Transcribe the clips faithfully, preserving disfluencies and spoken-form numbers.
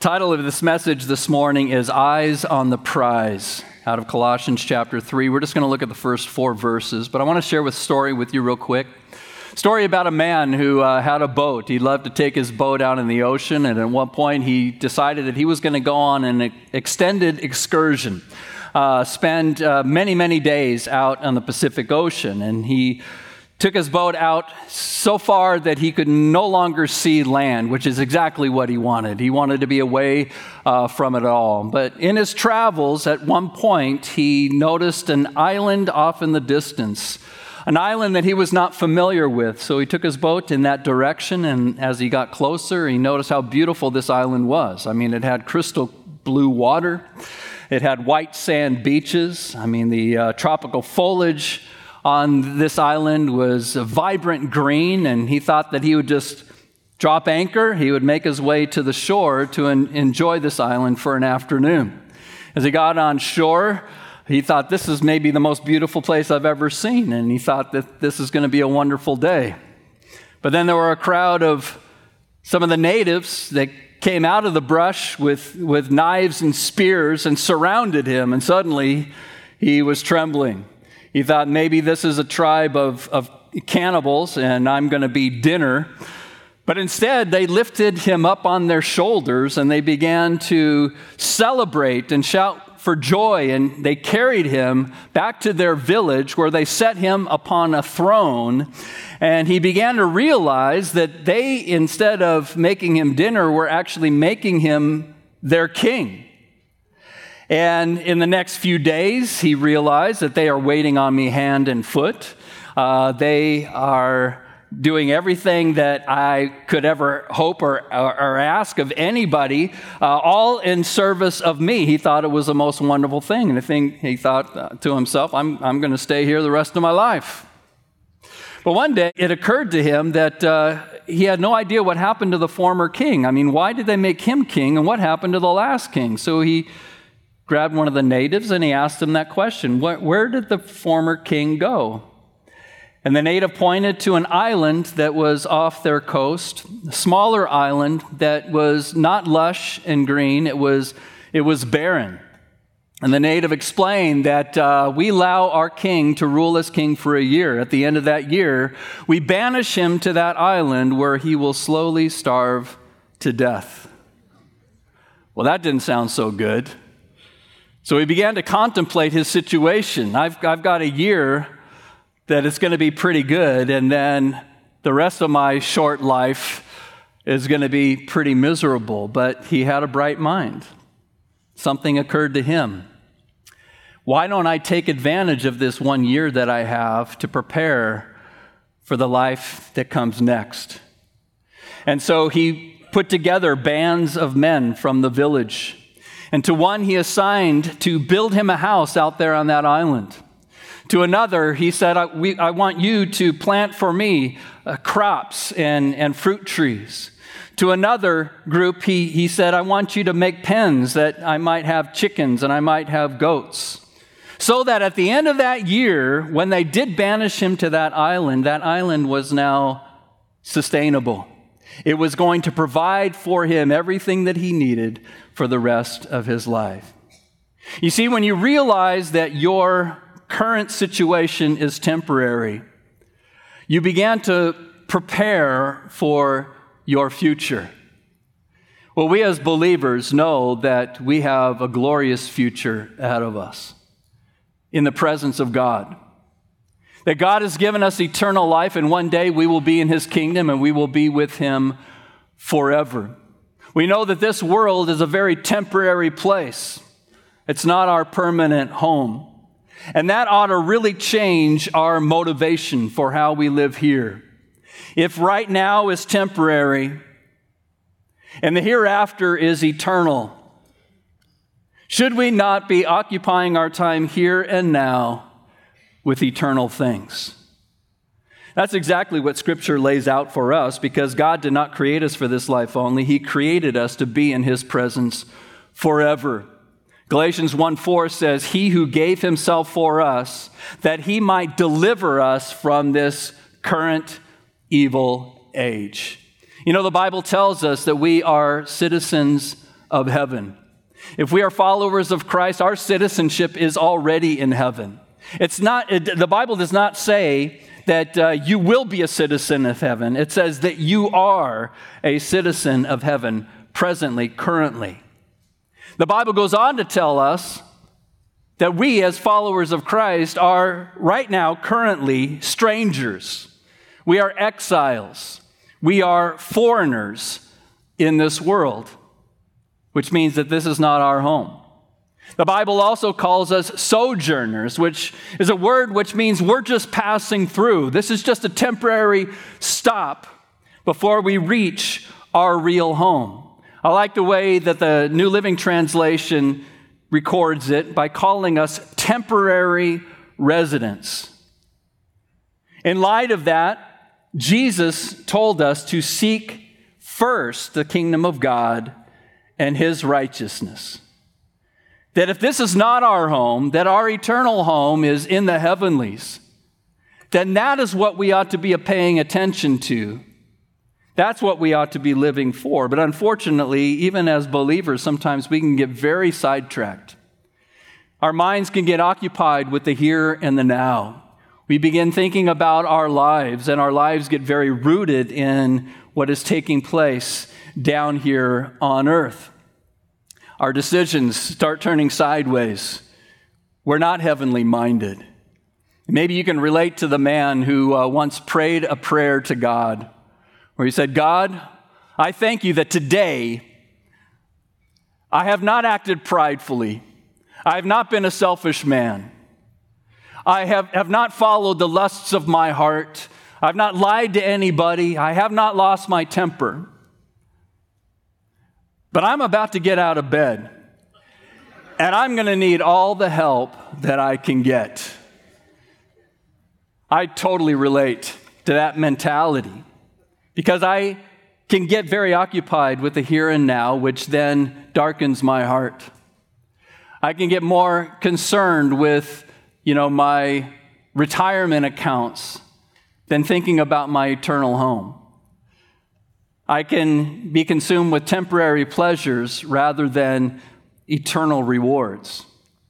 Title of this message this morning is Eyes on the Prize, out of Colossians chapter three. We're just going to look at the first four verses, but I want to share a story with you real quick. Story about a man who uh, had a boat. He loved to take his boat out in the ocean, and at one point he decided that he was going to go on an extended excursion, uh, spend uh, many, many days out on the Pacific Ocean, and he took his boat out so far that he could no longer see land, which is exactly what he wanted. He wanted to be away uh, from it all. But in his travels, at one point, he noticed an island off in the distance, an island that he was not familiar with. So he took his boat in that direction, and as he got closer, he noticed how beautiful this island was. I mean, it had crystal blue water. It had white sand beaches. I mean, the uh, tropical foliage on this island was a vibrant green, and he thought that he would just drop anchor. He would make his way to the shore to en- enjoy this island for an afternoon. As he got on shore, he thought, this is maybe the most beautiful place I've ever seen, and he thought that this is going to be a wonderful day. But then there were a crowd of some of the natives that came out of the brush with, with knives and spears and surrounded him, and suddenly he was trembling. He thought maybe this is a tribe of, of cannibals and I'm going to be dinner. But instead, they lifted him up on their shoulders and they began to celebrate and shout for joy. And they carried him back to their village where they set him upon a throne. And he began to realize that they, instead of making him dinner, were actually making him their king. And in the next few days, he realized that they are waiting on me hand and foot. Uh, they are doing everything that I could ever hope or, or, or ask of anybody, uh, all in service of me. He thought it was the most wonderful thing. And the thing he thought uh, to himself, I'm, I'm going to stay here the rest of my life. But one day, it occurred to him that uh, he had no idea what happened to the former king. I mean, why did they make him king, and what happened to the last king? So he grabbed one of the natives and he asked him that question. Where, where did the former king go? And the native pointed to an island that was off their coast, a smaller island that was not lush and green. It was, it was barren. And the native explained that uh, we allow our king to rule as king for a year. At the end of that year, we banish him to that island where he will slowly starve to death. Well, that didn't sound so good. So he began to contemplate his situation. I've, I've got a year that it's going to be pretty good, and then the rest of my short life is going to be pretty miserable. But he had a bright mind. Something occurred to him. Why don't I take advantage of this one year that I have to prepare for the life that comes next? And so he put together bands of men from the village. And to one he assigned to build him a house out there on that island. To another, he said, I, we, I want you to plant for me uh, crops and, and fruit trees. To another group, he, he said, I want you to make pens that I might have chickens and I might have goats. So that at the end of that year, when they did banish him to that island, that island was now sustainable. It was going to provide for him everything that he needed for the rest of his life. You see, when you realize that your current situation is temporary, you began to prepare for your future. Well, we as believers know that we have a glorious future ahead of us in the presence of God. That God has given us eternal life, and one day we will be in His kingdom and we will be with Him forever. We know that this world is a very temporary place. It's not our permanent home. And that ought to really change our motivation for how we live here. If right now is temporary and the hereafter is eternal, should we not be occupying our time here and now with eternal things? That's exactly what Scripture lays out for us, because God did not create us for this life only. He created us to be in His presence forever. Galatians one four says, He who gave Himself for us, that He might deliver us from this current evil age. You know, the Bible tells us that we are citizens of heaven. If we are followers of Christ, our citizenship is already in heaven. It's not, it, the Bible does not say that uh, you will be a citizen of heaven. It says that you are a citizen of heaven presently, currently. The Bible goes on to tell us that we as followers of Christ are right now, currently, strangers. We are exiles. We are foreigners in this world, which means that this is not our home. The Bible also calls us sojourners, which is a word which means we're just passing through. This is just a temporary stop before we reach our real home. I like the way that the New Living Translation records it by calling us temporary residents. In light of that, Jesus told us to seek first the kingdom of God and his righteousness. That if this is not our home, that our eternal home is in the heavenlies, then that is what we ought to be paying attention to. That's what we ought to be living for. But unfortunately, even as believers, sometimes we can get very sidetracked. Our minds can get occupied with the here and the now. We begin thinking about our lives, and our lives get very rooted in what is taking place down here on earth. Our decisions start turning sideways. We're not heavenly minded. Maybe you can relate to the man who uh, once prayed a prayer to God, where he said, God, I thank you that today I have not acted pridefully. I have not been a selfish man. I have, have not followed the lusts of my heart. I've not lied to anybody. I have not lost my temper. But I'm about to get out of bed, and I'm going to need all the help that I can get. I totally relate to that mentality because I can get very occupied with the here and now, which then darkens my heart. I can get more concerned with, you know, my retirement accounts than thinking about my eternal home. I can be consumed with temporary pleasures rather than eternal rewards.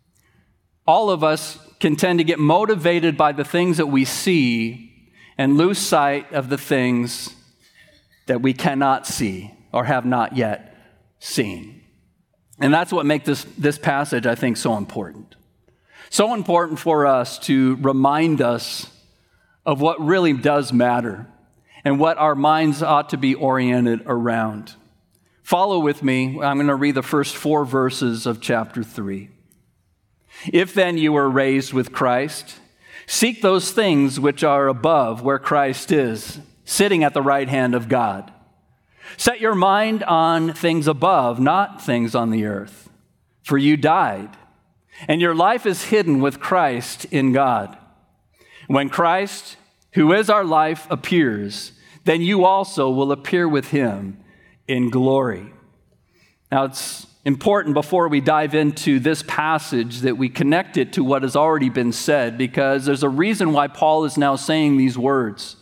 All of us can tend to get motivated by the things that we see and lose sight of the things that we cannot see or have not yet seen. And that's what makes this, this passage, I think, so important. So important for us to remind us of what really does matter and what our minds ought to be oriented around. Follow with me. I'm going to read the first four verses of chapter three. If then you were raised with Christ, seek those things which are above, where Christ is, sitting at the right hand of God. Set your mind on things above, not things on the earth. For you died, and your life is hidden with Christ in God. When Christ, who is our life, appears, then you also will appear with him in glory. Now, it's important before we dive into this passage that we connect it to what has already been said, because there's a reason why Paul is now saying these words.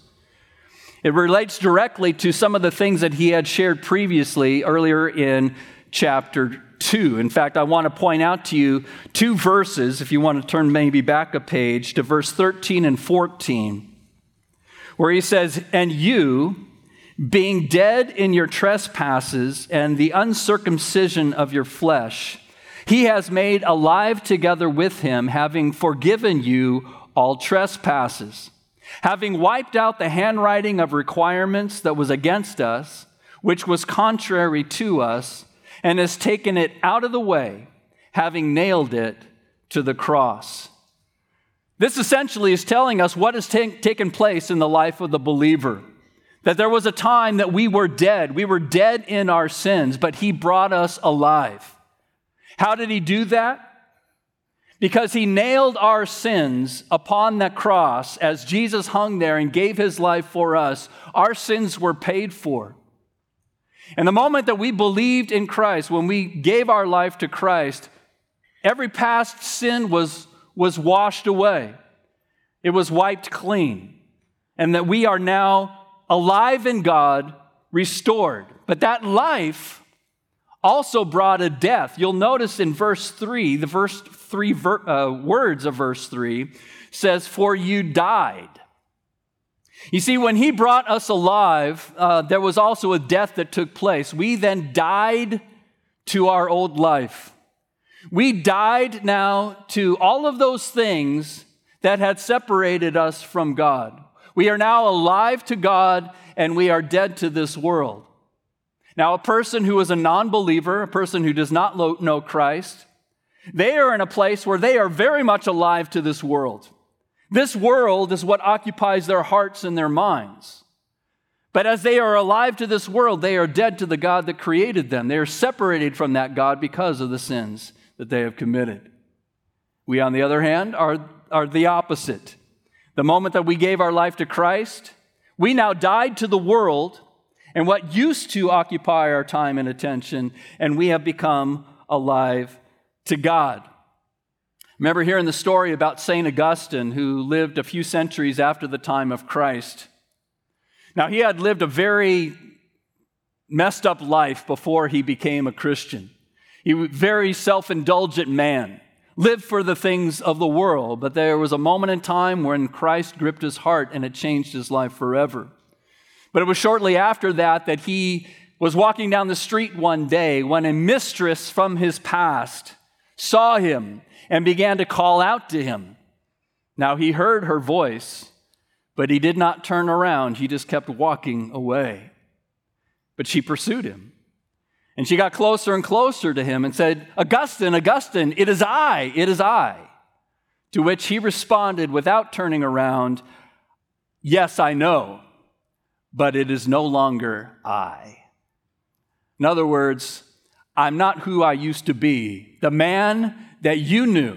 It relates directly to some of the things that he had shared previously earlier in chapter two. In fact, I want to point out to you two verses, if you want to turn maybe back a page, to verse thirteen and fourteen, where he says, "And you, being dead in your trespasses and the uncircumcision of your flesh, he has made alive together with him, having forgiven you all trespasses, having wiped out the handwriting of requirements that was against us, which was contrary to us, and has taken it out of the way, having nailed it to the cross." This essentially is telling us what has ta- taken place in the life of the believer. That there was a time that we were dead. We were dead in our sins, but he brought us alive. How did he do that? Because he nailed our sins upon the cross. As Jesus hung there and gave his life for us, our sins were paid for. And the moment that we believed in Christ, when we gave our life to Christ, every past sin was, was washed away. It was wiped clean. And that we are now alive in God, restored. But that life also brought a death. You'll notice in verse three, the first three ver- uh, words of verse three says, "For you died." You see, when he brought us alive, uh, there was also a death that took place. We then died to our old life. We died now to all of those things that had separated us from God. We are now alive to God, and we are dead to this world. Now, a person who is a non-believer, a person who does not know Christ, they are in a place where they are very much alive to this world. This world is what occupies their hearts and their minds. But as they are alive to this world, they are dead to the God that created them. They are separated from that God because of the sins that they have committed. We, on the other hand, are, are the opposite. The moment that we gave our life to Christ, we now died to the world and what used to occupy our time and attention, and we have become alive to God. Remember hearing the story about Saint Augustine, who lived a few centuries after the time of Christ. Now, he had lived a very messed up life before he became a Christian. He was a very self-indulgent man, lived for the things of the world, but there was a moment in time when Christ gripped his heart and it changed his life forever. But it was shortly after that that he was walking down the street one day when a mistress from his past saw him and began to call out to him. Now, he heard her voice, but he did not turn around. He just kept walking away. But she pursued him. And she got closer and closer to him and said, "Augustine, Augustine, it is I, it is I." To which he responded without turning around, "Yes, I know, but it is no longer I." In other words, I'm not who I used to be. The man that you knew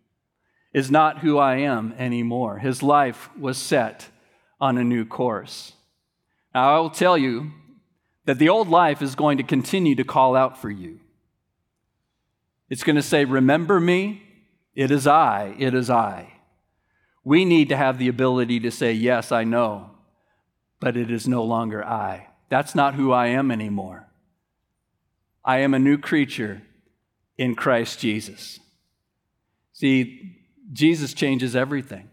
is not who I am anymore. His life was set on a new course. Now, I will tell you that the old life is going to continue to call out for you. It's going to say, "Remember me? It is I, it is I." We need to have the ability to say, "Yes, I know, but it is no longer I. That's not who I am anymore. I am a new creature in Christ Jesus." See, Jesus changes everything.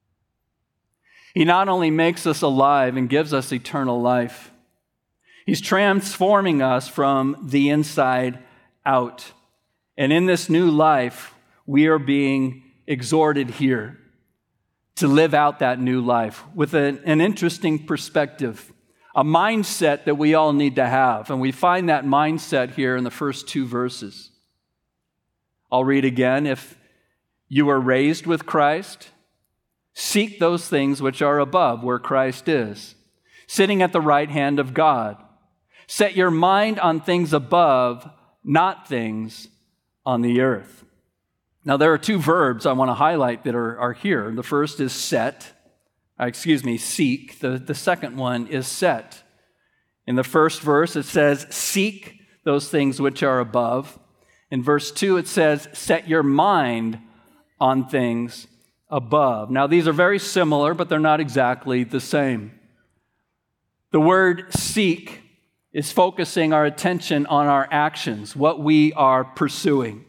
He not only makes us alive and gives us eternal life, he's transforming us from the inside out. And in this new life, we are being exhorted here to live out that new life with an, an interesting perspective, a mindset that we all need to have. And we find that mindset here in the first two verses. I'll read again. "If you were raised with Christ, seek those things which are above, where Christ is, sitting at the right hand of God. Set your mind on things above, not things on the earth." Now, there are two verbs I want to highlight that are, are here. The first is set, uh, excuse me, seek. The, the second one is set. In the first verse, it says, "Seek those things which are above." In verse two, it says, "Set your mind on things above." Now, these are very similar, but they're not exactly the same. The word seek is focusing our attention on our actions, what we are pursuing.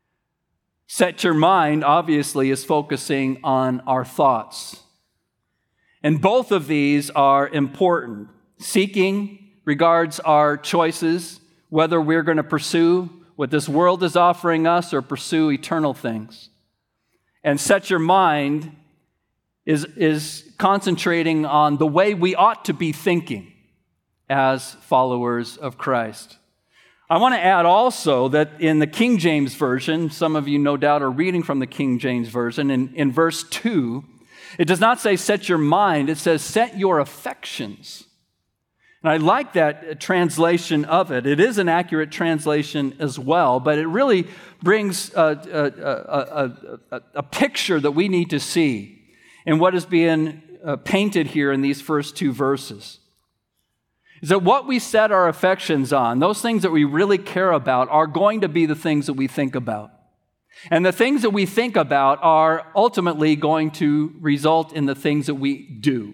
Set your mind, obviously, is focusing on our thoughts. And both of these are important. Seeking regards our choices, whether we're going to pursue what this world is offering us or pursue eternal things. And set your mind is, is concentrating on the way we ought to be thinking as followers of Christ. I want to add also that in the King James Version, some of you no doubt are reading from the King James Version, in, in verse two, it does not say set your mind, it says set your affections. And I like that translation of it. It is an accurate translation as well, but it really brings a, a, a, a, a picture that we need to see in what is being uh, painted here in these first two verses. Is that what we set our affections on, those things that we really care about, are going to be the things that we think about. And the things that we think about are ultimately going to result in the things that we do.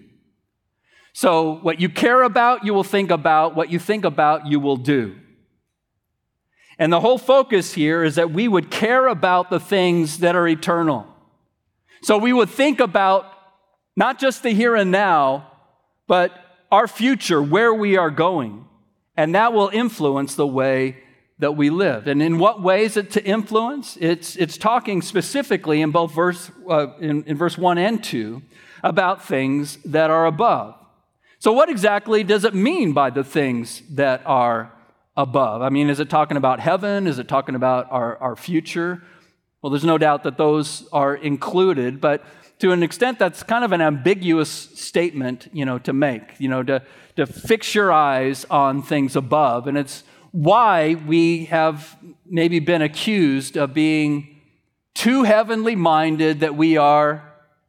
So what you care about, you will think about. What you think about, you will do. And the whole focus here is that we would care about the things that are eternal. So we would think about not just the here and now, but our future, where we are going. And that will influence the way that we live. And in what way is it to influence? It's, it's talking specifically in both verse, uh, in, in verse one and two about things that are above. So what exactly does it mean by the things that are above? I mean, is it talking about heaven? Is it talking about our, our future? Well, there's no doubt that those are included, but to an extent, that's kind of an ambiguous statement, you know, to make, you know, to, to fix your eyes on things above. And it's why we have maybe been accused of being too heavenly minded that we are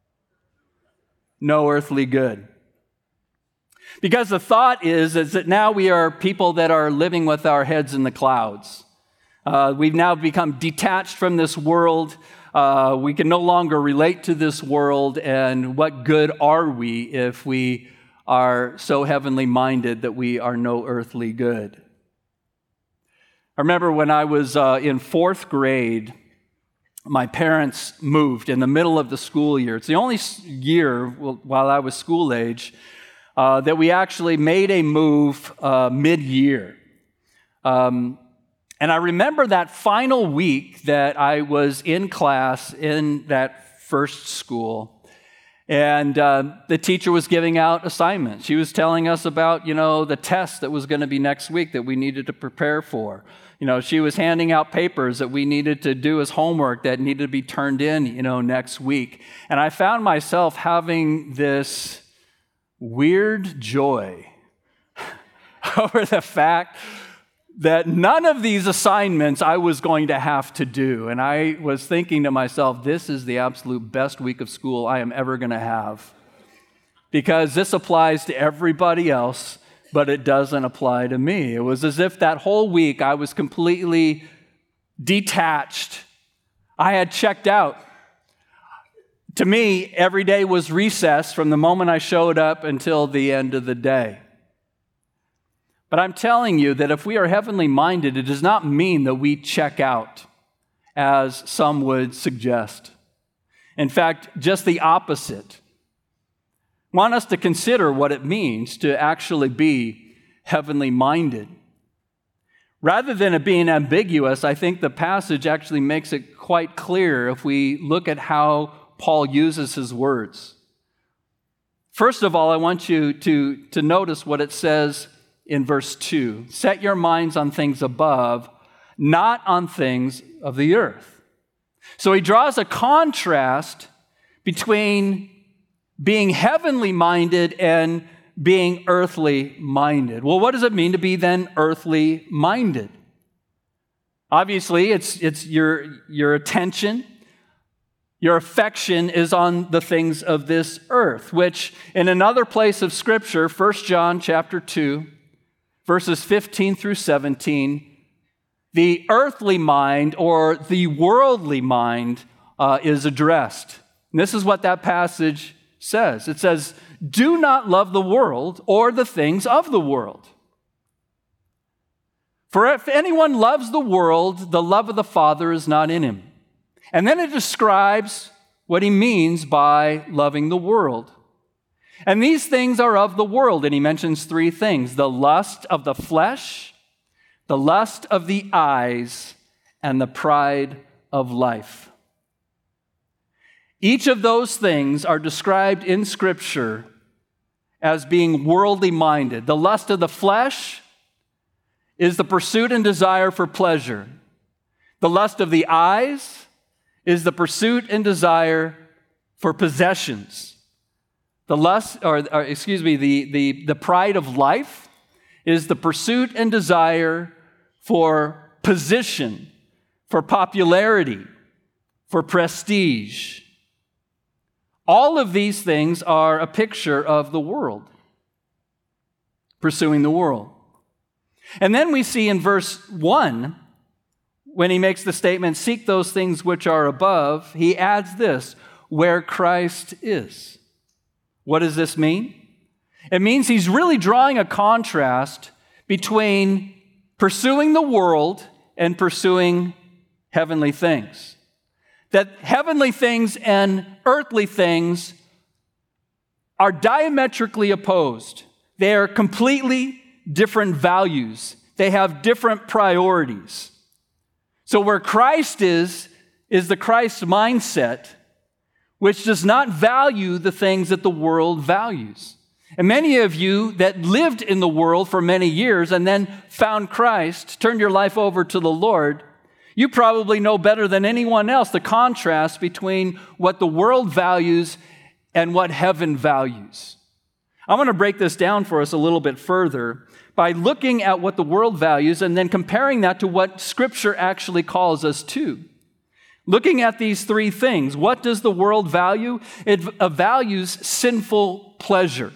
no earthly good. Because the thought is, is that now we are people that are living with our heads in the clouds. Uh, we've now become detached from this world. Uh, we can no longer relate to this world, and what good are we if we are so heavenly minded that we are no earthly good? I remember when I was uh, in fourth grade, my parents moved in the middle of the school year. It's the only year while I was school age uh, that we actually made a move uh, mid-year. Um, And I remember that final week that I was in class in that first school, and uh, the teacher was giving out assignments. She was telling us about, you know, the test that was going to be next week that we needed to prepare for. You know, she was handing out papers that we needed to do as homework that needed to be turned in, you know, next week. And I found myself having this weird joy over the fact that none of these assignments I was going to have to do. And I was thinking to myself, this is the absolute best week of school I am ever going to have. Because this applies to everybody else, but it doesn't apply to me. It was as if that whole week I was completely detached. I had checked out. To me, every day was recess from the moment I showed up until the end of the day. But I'm telling you that if we are heavenly minded, it does not mean that we check out, as some would suggest. In fact, just the opposite. I want us to consider what it means to actually be heavenly minded. Rather than it being ambiguous, I think the passage actually makes it quite clear if we look at how Paul uses his words. First of all, I want you to, to notice what it says in verse two. Set your minds on things above, not on things of the earth. So he draws a contrast between being heavenly minded and being earthly minded. Well, what does it mean to be then earthly minded? Obviously, it's, it's your, your attention, your affection is on the things of this earth, which in another place of Scripture, First John chapter two, verses fifteen through seventeen, the earthly mind or the worldly mind uh, is addressed. And this is what that passage says. It says, do not love the world or the things of the world. For if anyone loves the world, the love of the Father is not in him. And then it describes what he means by loving the world. And these things are of the world, and he mentions three things: the lust of the flesh, the lust of the eyes, and the pride of life. Each of those things are described in Scripture as being worldly minded. The lust of the flesh is the pursuit and desire for pleasure. The lust of the eyes is the pursuit and desire for possessions. The lust, or, or excuse me, the, the, the pride of life is the pursuit and desire for position, for popularity, for prestige. All of these things are a picture of the world, pursuing the world. And then we see in verse one, when he makes the statement, seek those things which are above, he adds this, where Christ is. What does this mean? It means he's really drawing a contrast between pursuing the world and pursuing heavenly things. That heavenly things and earthly things are diametrically opposed. They are completely different values. They have different priorities. So where Christ is, is the Christ mindset, which does not value the things that the world values. And many of you that lived in the world for many years and then found Christ, turned your life over to the Lord, you probably know better than anyone else the contrast between what the world values and what heaven values. I want to break this down for us a little bit further by looking at what the world values and then comparing that to what Scripture actually calls us to. Looking at these three things, what does the world value? It values sinful pleasure.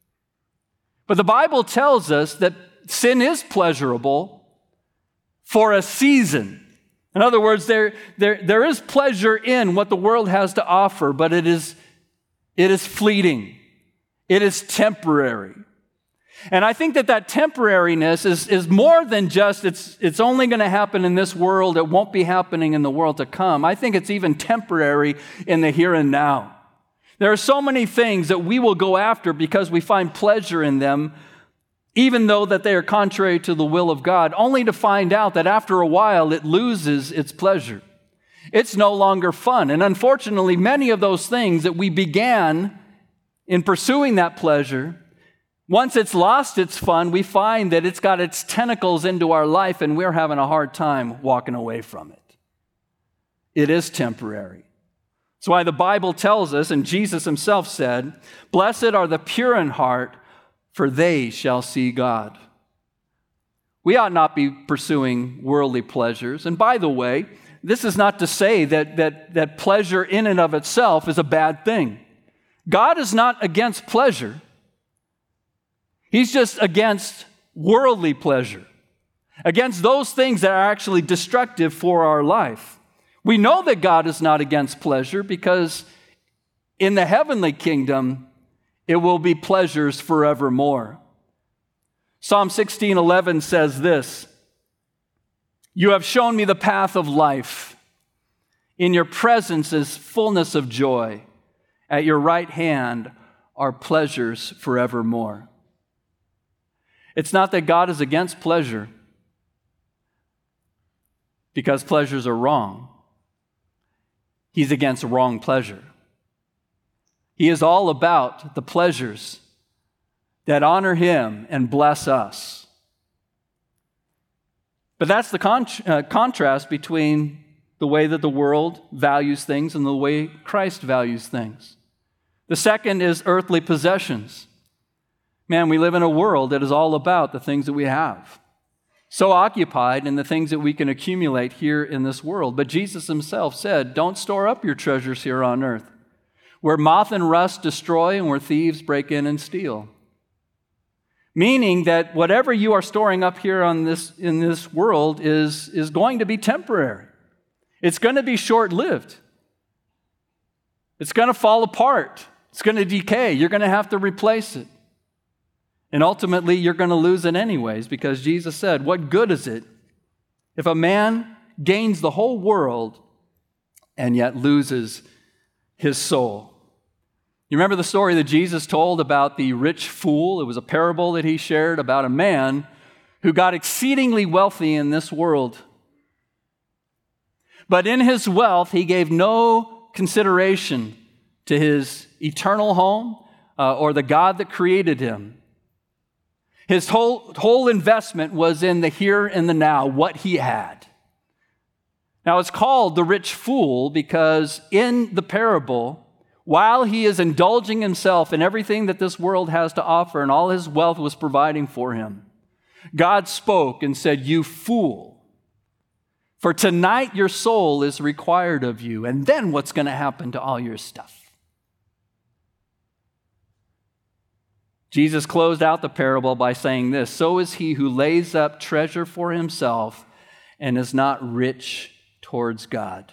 But the Bible tells us that sin is pleasurable for a season. In other words, there, there, there is pleasure in what the world has to offer, but it is, it is fleeting. It is temporary. And I think that that temporariness is, is more than just it's, it's only going to happen in this world. It won't be happening in the world to come. I think it's even temporary in the here and now. There are so many things that we will go after because we find pleasure in them, even though that they are contrary to the will of God, only to find out that after a while it loses its pleasure. It's no longer fun. And unfortunately, many of those things that we began in pursuing that pleasure, once it's lost its fun, we find that it's got its tentacles into our life and we're having a hard time walking away from it. It is temporary. That's why the Bible tells us, and Jesus himself said, "Blessed are the pure in heart, for they shall see God." We ought not be pursuing worldly pleasures. And by the way, this is not to say that, that, that pleasure in and of itself is a bad thing. God is not against pleasure. He's just against worldly pleasure, against those things that are actually destructive for our life. We know that God is not against pleasure because in the heavenly kingdom, it will be pleasures forevermore. Psalm sixteen eleven says this, "You have shown me the path of life. In your presence is fullness of joy. At your right hand are pleasures forevermore." It's not that God is against pleasure because pleasures are wrong. He's against wrong pleasure. He is all about the pleasures that honor him and bless us. But that's the con- uh, contrast between the way that the world values things and the way Christ values things. The second is earthly possessions. Man, we live in a world that is all about the things that we have. So occupied in the things that we can accumulate here in this world. But Jesus himself said, "Don't store up your treasures here on earth, where moth and rust destroy and where thieves break in and steal." Meaning that whatever you are storing up here on this, in this world is, is going to be temporary. It's going to be short-lived. It's going to fall apart. It's going to decay. You're going to have to replace it. And ultimately, you're going to lose it anyways, because Jesus said, "What good is it if a man gains the whole world and yet loses his soul?" You remember the story that Jesus told about the rich fool? It was a parable that he shared about a man who got exceedingly wealthy in this world. But in his wealth, he gave no consideration to his eternal home uh, or the God that created him. His whole, whole investment was in the here and the now, what he had. Now, it's called the rich fool because in the parable, while he is indulging himself in everything that this world has to offer and all his wealth was providing for him, God spoke and said, "You fool, for tonight your soul is required of you." And then what's going to happen to all your stuff? Jesus closed out the parable by saying this, "So is he who lays up treasure for himself and is not rich towards God."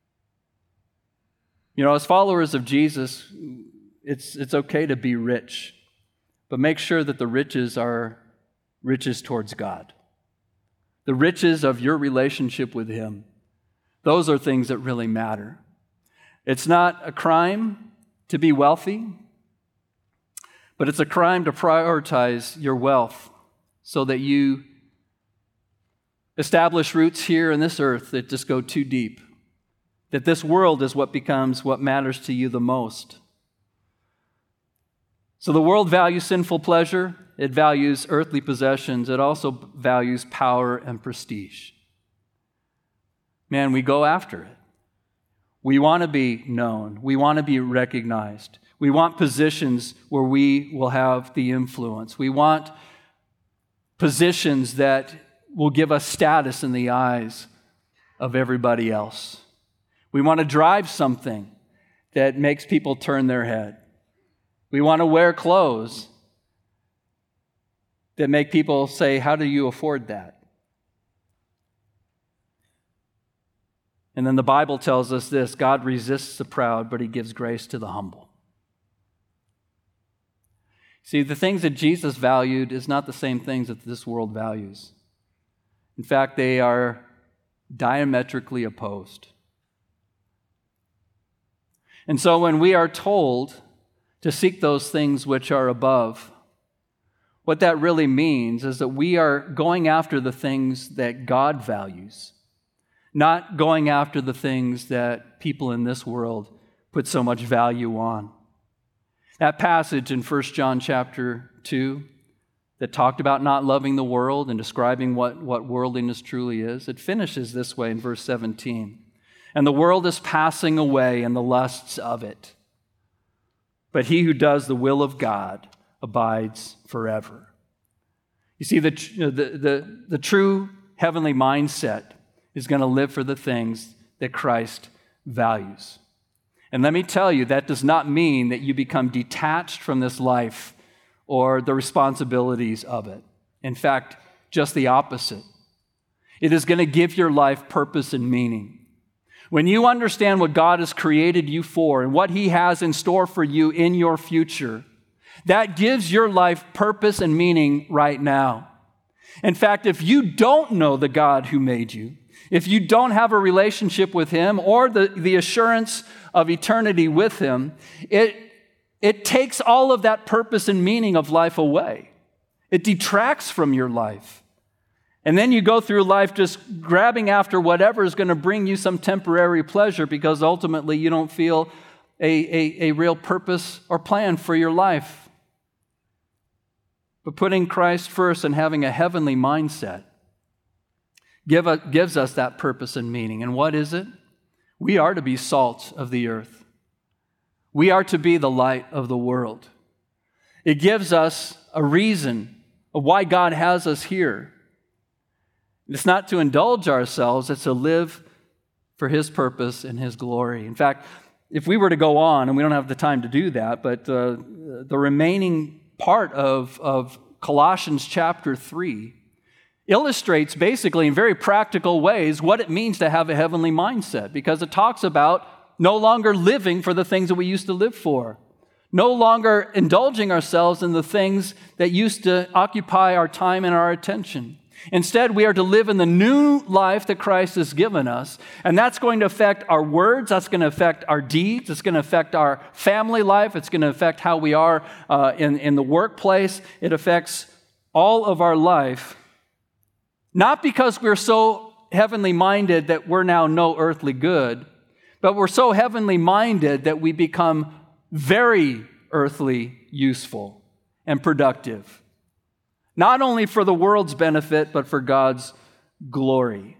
You know, as followers of Jesus, it's, it's okay to be rich, but make sure that the riches are riches towards God. the riches of your relationship with Him. Those are things that really matter. It's not a crime to be wealthy, but it's a crime to prioritize your wealth so that you establish roots here in this earth that just go too deep. That this world is what becomes what matters to you the most. So the world values sinful pleasure. It values earthly possessions. It also values power and prestige. Man, we go after it. We want to be known. We want to be recognized. We want positions where we will have the influence. We want positions that will give us status in the eyes of everybody else. We want to drive something that makes people turn their head. We want to wear clothes that make people say, "How do you afford that?" And then the Bible tells us this: God resists the proud, but He gives grace to the humble. See, the things that Jesus valued is not the same things that this world values. In fact, they are diametrically opposed. And so when we are told to seek those things which are above, what that really means is that we are going after the things that God values, not going after the things that people in this world put so much value on. That passage in First John chapter two that talked about not loving the world and describing what, what worldliness truly is, it finishes this way in verse seventeen. And the world is passing away and the lusts of it, but he who does the will of God abides forever. You see, the, the, the, the true heavenly mindset is going to live for the things that Christ values. And let me tell you, that does not mean that you become detached from this life or the responsibilities of it. In fact, just the opposite. It is going to give your life purpose and meaning. When you understand what God has created you for and what He has in store for you in your future, that gives your life purpose and meaning right now. In fact, if you don't know the God who made you, if you don't have a relationship with Him or the, the assurance of eternity with Him, it, it takes all of that purpose and meaning of life away. It detracts from your life. And then you go through life just grabbing after whatever is going to bring you some temporary pleasure because ultimately you don't feel a, a, a real purpose or plan for your life. But putting Christ first and having a heavenly mindset give a, gives us that purpose and meaning. And what is it? We are to be salt of the earth. We are to be the light of the world. It gives us a reason of why God has us here. It's not to indulge ourselves, it's to live for His purpose and His glory. In fact, if we were to go on, and we don't have the time to do that, but uh, the remaining part of, of Colossians chapter three illustrates basically in very practical ways what it means to have a heavenly mindset, because it talks about no longer living for the things that we used to live for, no longer indulging ourselves in the things that used to occupy our time and our attention. Instead, we are to live in the new life that Christ has given us, and that's going to affect our words, that's going to affect our deeds, it's going to affect our family life, it's going to affect how we are uh, in, in the workplace. It affects all of our life, not because we're so heavenly minded that we're now no earthly good, but we're so heavenly minded that we become very earthly useful and productive. Not only for the world's benefit, but for God's glory.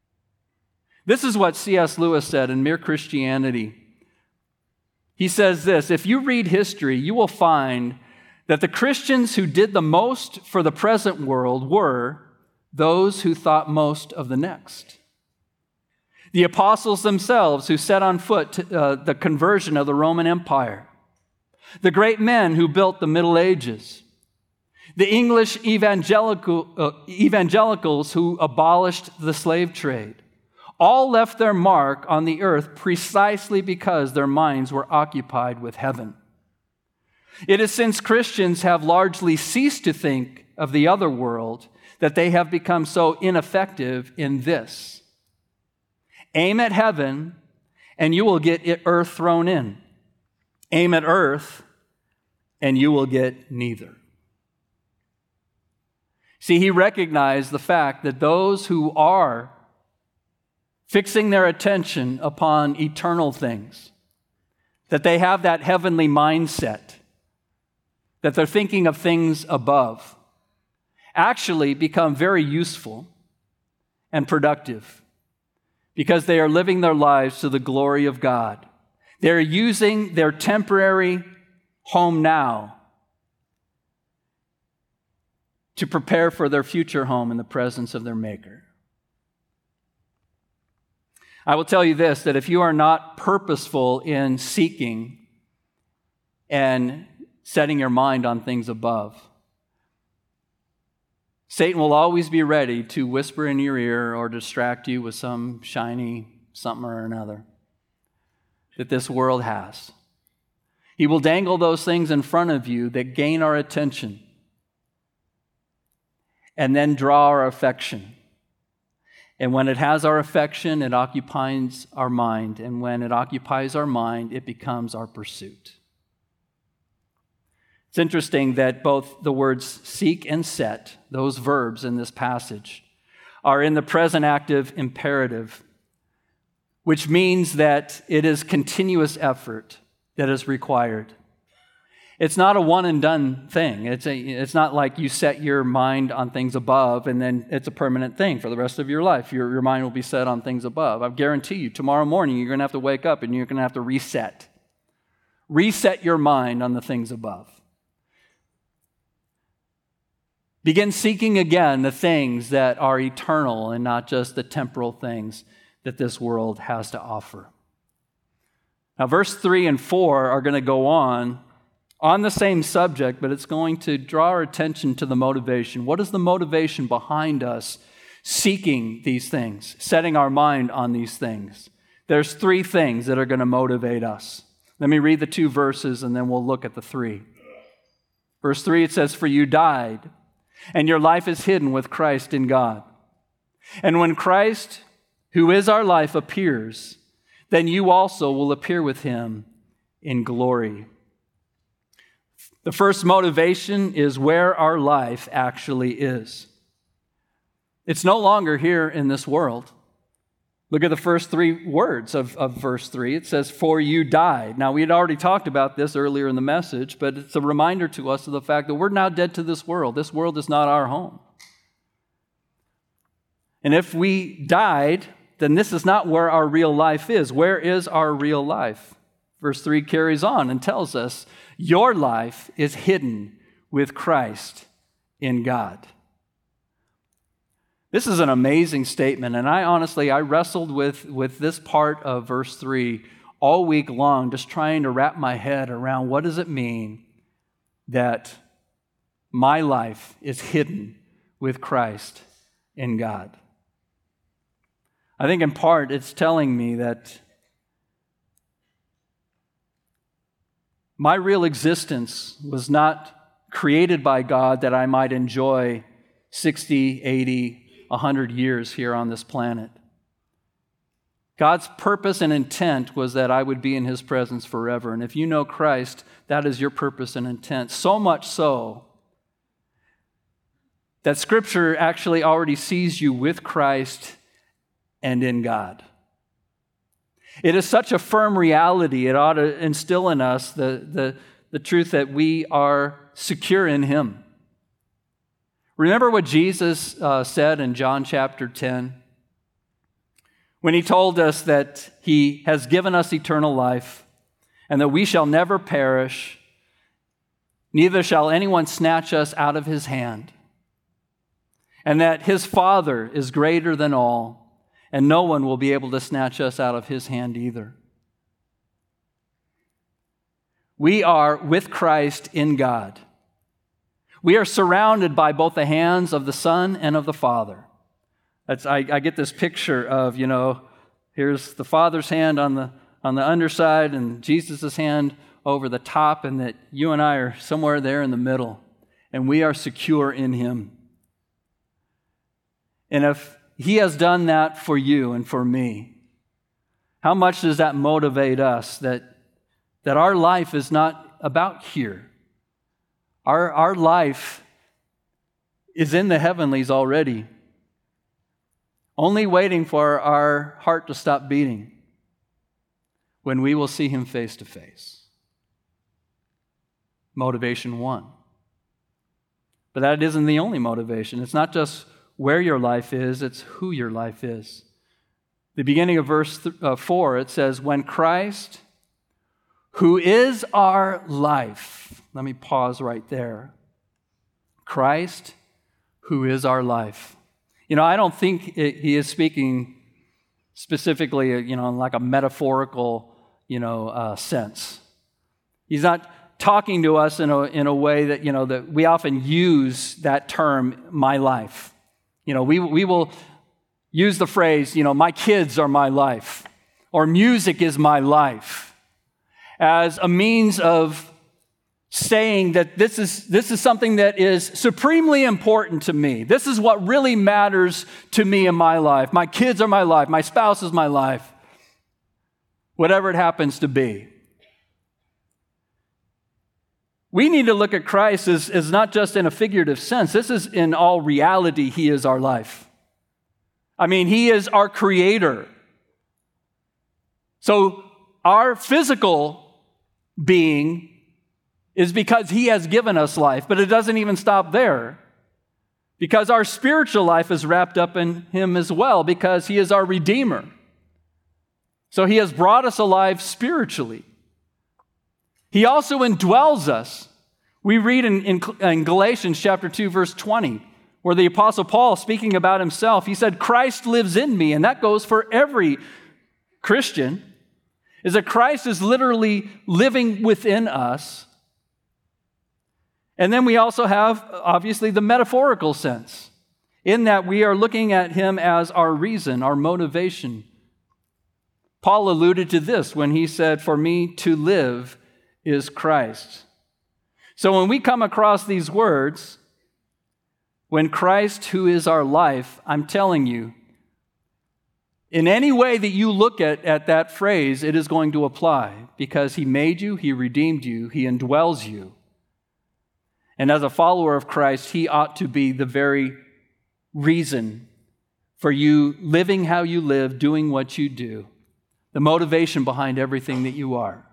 This is what C S Lewis said in Mere Christianity. He says this: if you read history, you will find that the Christians who did the most for the present world were those who thought most of the next. The apostles themselves who set on foot uh, the conversion of the Roman Empire. The great men who built the Middle Ages. The English evangelical, uh, evangelicals who abolished the slave trade, all left their mark on the earth precisely because their minds were occupied with heaven. It is since Christians have largely ceased to think of the other world that they have become so ineffective in this. Aim at heaven, and you will get earth thrown in. Aim at earth, and you will get neither. See, he recognized the fact that those who are fixing their attention upon eternal things, that they have that heavenly mindset, that they're thinking of things above, actually become very useful and productive because they are living their lives to the glory of God. They're using their temporary home now to prepare for their future home in the presence of their Maker. I will tell you this, that if you are not purposeful in seeking and setting your mind on things above, Satan will always be ready to whisper in your ear or distract you with some shiny something or another that this world has. He will dangle those things in front of you that gain our attention and then draw our affection. And when it has our affection, it occupies our mind. And when it occupies our mind, it becomes our pursuit. It's interesting that both the words seek and set, those verbs in this passage, are in the present active imperative, which means that it is continuous effort that is required. It's not a one and done thing. It's a, it's not like you set your mind on things above and then it's a permanent thing for the rest of your life. Your, your mind will be set on things above. I guarantee you, tomorrow morning you're going to have to wake up and you're going to have to reset. Reset your mind on the things above. Begin seeking again the things that are eternal and not just the temporal things that this world has to offer. Now, verse three and four are going to go on on the same subject, but it's going to draw our attention to the motivation. What is the motivation behind us seeking these things, setting our mind on these things? There's three things that are going to motivate us. Let me read the two verses and then we'll look at the three. Verse three, it says, "For you died, and your life is hidden with Christ in God. And when Christ, who is our life, appears, then you also will appear with him in glory." The first motivation is where our life actually is. It's no longer here in this world. Look at the first three words of, of verse three. It says, "For you died." Now, we had already talked about this earlier in the message, but it's a reminder to us of the fact that we're now dead to this world. This world is not our home. And if we died, then this is not where our real life is. Where is our real life? Verse three carries on and tells us, your life is hidden with Christ in God. This is an amazing statement, and I honestly, I wrestled with, with this part of verse three all week long, just trying to wrap my head around what does it mean that my life is hidden with Christ in God. I think in part it's telling me that my real existence was not created by God that I might enjoy sixty, eighty, one hundred years here on this planet. God's purpose and intent was that I would be in his presence forever. And if you know Christ, that is your purpose and intent. So much so that Scripture actually already sees you with Christ and in God. It is such a firm reality, it ought to instill in us the, the, the truth that we are secure in him. Remember what Jesus uh, said in John chapter ten? When he told us that he has given us eternal life and that we shall never perish, neither shall anyone snatch us out of his hand, and that his Father is greater than all, and no one will be able to snatch us out of his hand either. We are with Christ in God. We are surrounded by both the hands of the Son and of the Father. That's, I, I get this picture of, you know, here's the Father's hand on the, on the underside and Jesus' hand over the top, and that you and I are somewhere there in the middle, and we are secure in him. And if he has done that for you and for me, how much does that motivate us that, that our life is not about here? Our, our life is in the heavenlies already, only waiting for our heart to stop beating when we will see him face to face. Motivation one. But that isn't the only motivation. It's not just where your life is, it's who your life is. The beginning of verse th- uh, four, it says, when Christ, who is our life, let me pause right there. Christ, who is our life. You know, I don't think it, he is speaking specifically, you know, in like a metaphorical, you know, uh, sense. He's not talking to us in a in a way that, you know, that we often use that term, my life. You know, we we will use the phrase, you know, my kids are my life, or music is my life, as a means of saying that this is this is something that is supremely important to me. This is what really matters to me in my life. My kids are my life. My spouse is my life. Whatever it happens to be. We need to look at Christ as, as not just in a figurative sense. This is in all reality, he is our life. I mean, he is our creator. So our physical being is because he has given us life, but it doesn't even stop there. Because our spiritual life is wrapped up in him as well, because he is our Redeemer. So he has brought us alive spiritually. He also indwells us. We read in, in, in Galatians chapter two, verse twenty, where the Apostle Paul, speaking about himself, he said, Christ lives in me, and that goes for every Christian, is that Christ is literally living within us. And then we also have, obviously, the metaphorical sense, in that we are looking at him as our reason, our motivation. Paul alluded to this when he said, for me to live is Christ. So when we come across these words, when Christ, who is our life, I'm telling you, in any way that you look at, at that phrase, it is going to apply, because he made you, he redeemed you, he indwells you. And as a follower of Christ, he ought to be the very reason for you living how you live, doing what you do, the motivation behind everything that you are.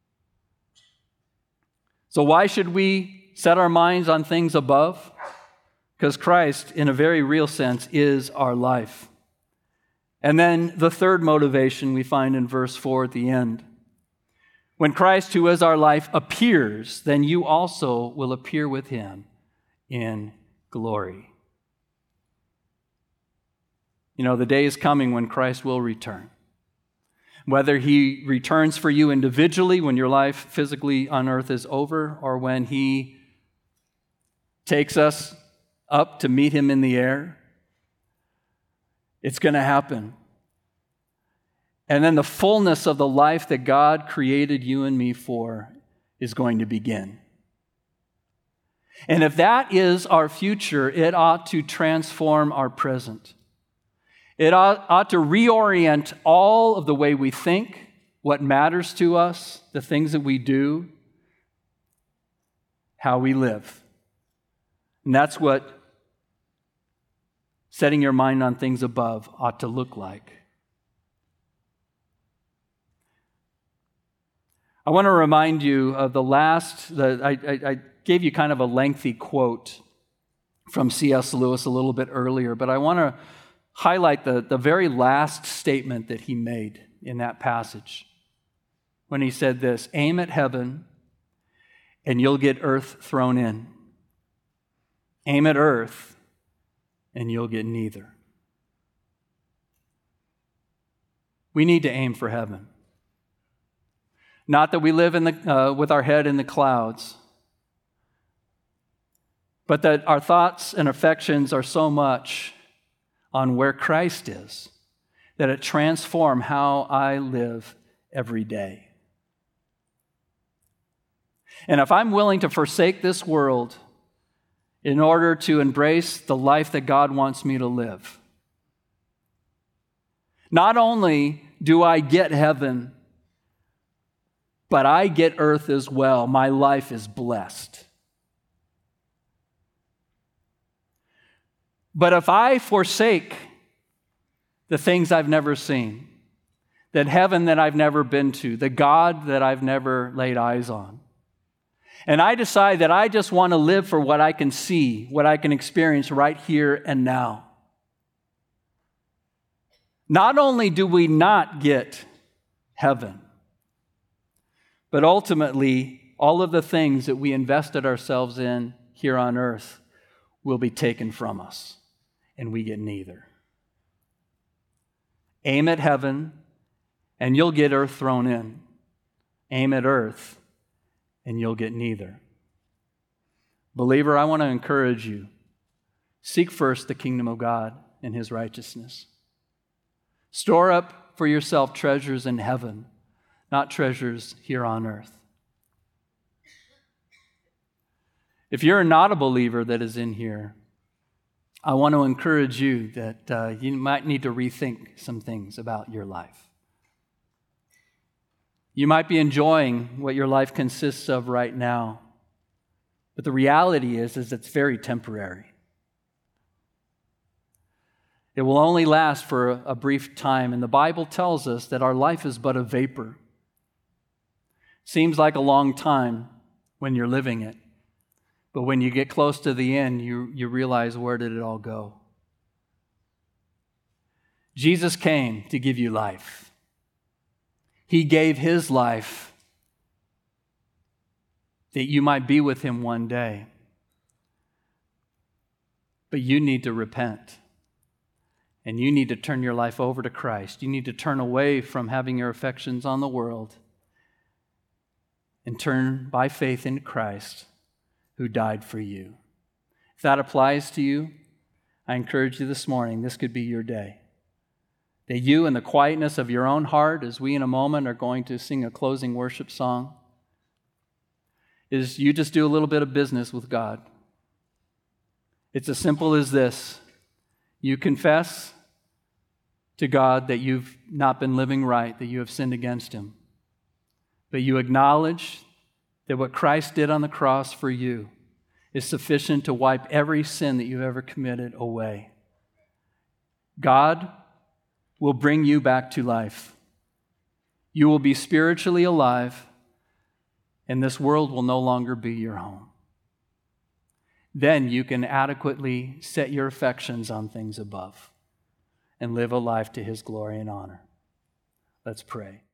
So why should we set our minds on things above? Because Christ, in a very real sense, is our life. And then the third motivation we find in verse four at the end. When Christ, who is our life, appears, then you also will appear with him in glory. You know, the day is coming when Christ will return. Whether he returns for you individually when your life physically on earth is over, or when he takes us up to meet him in the air, it's going to happen. And then the fullness of the life that God created you and me for is going to begin. And if that is our future, it ought to transform our present. It ought, ought to reorient all of the way we think, what matters to us, the things that we do, how we live. And that's what setting your mind on things above ought to look like. I want to remind you of the last, the, I, I, I gave you kind of a lengthy quote from C S Lewis a little bit earlier, but I want to highlight the, the very last statement that he made in that passage when he said this, aim at heaven and you'll get earth thrown in. Aim at earth and you'll get neither. We need to aim for heaven. Not that we live in the, uh, with our head in the clouds, but that our thoughts and affections are so much on where Christ is that it transforms how I live every day. And if I'm willing to forsake this world in order to embrace the life that God wants me to live, Not only do I get heaven, but I get earth as well. My life is blessed. But if I forsake the things I've never seen, that heaven that I've never been to, the God that I've never laid eyes on, and I decide that I just want to live for what I can see, what I can experience right here and now, not only do we not get heaven, but ultimately, all of the things that we invested ourselves in here on earth will be taken from us, and we get neither. Aim at heaven, and you'll get earth thrown in. Aim at earth, and you'll get neither. Believer, I want to encourage you. Seek first the kingdom of God and His righteousness. Store up for yourself treasures in heaven, not treasures here on earth. If you're not a believer that is in here, I want to encourage you that uh, you might need to rethink some things about your life. You might be enjoying what your life consists of right now, but the reality is, is it's very temporary. It will only last for a, a brief time, and the Bible tells us that our life is but a vapor. Seems like a long time when you're living it, but when you get close to the end, you, you realize, where did it all go? Jesus came to give you life. He gave His life that you might be with Him one day. But you need to repent. And you need to turn your life over to Christ. You need to turn away from having your affections on the world and turn by faith in Christ, who died for you. If that applies to you, I encourage you this morning, this could be your day. That you, in the quietness of your own heart, as we in a moment are going to sing a closing worship song, is you just do a little bit of business with God. It's as simple as this. You confess to God that you've not been living right, that you have sinned against Him. But you acknowledge that what Christ did on the cross for you is sufficient to wipe every sin that you've ever committed away. God will bring you back to life. You will be spiritually alive, and this world will no longer be your home. Then you can adequately set your affections on things above and live a life to His glory and honor. Let's pray.